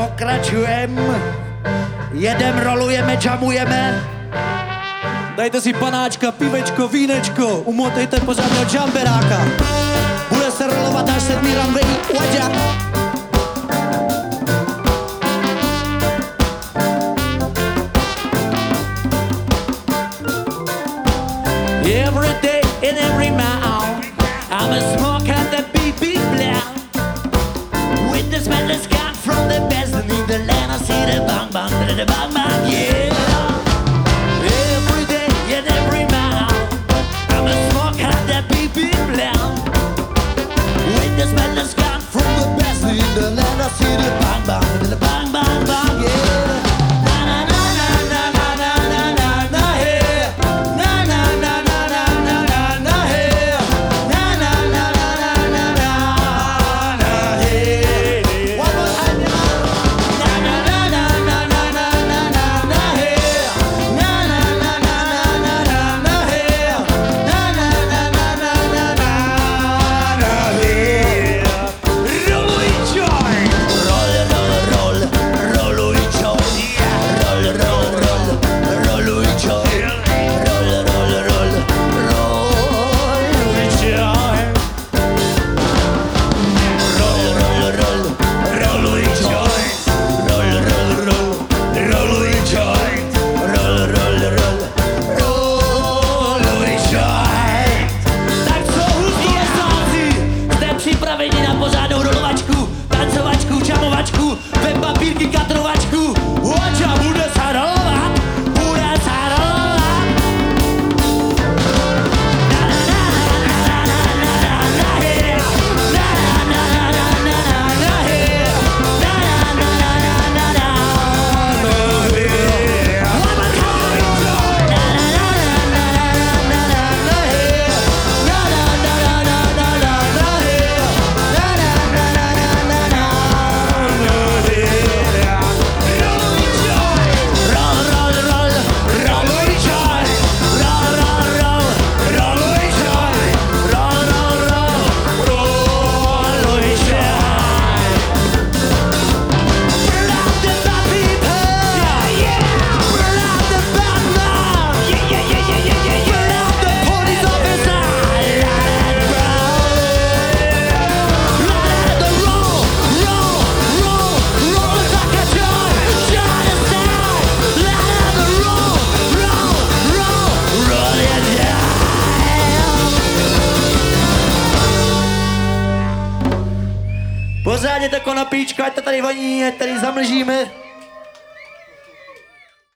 pokračujem. Jedem, rolujeme, jamujeme. Dajte si panáčka, pivečko, vínečko, umotejte pořádného džamberáka. Bude se rolovat až 7. runway, Wadja. Every day in every mile, I'm a smoke at the BB blow. With the smell that's got from the best in the land, I see the bang bang, the bang bang, yeah. Every day in every mile, I'm a smoke at the BB blow. With the smell that's got from the best in the land, I see the bang bang, the bang bang bang, yeah. Pořádně to konopíčko, ať to tady voní, ať tady zamlžíme.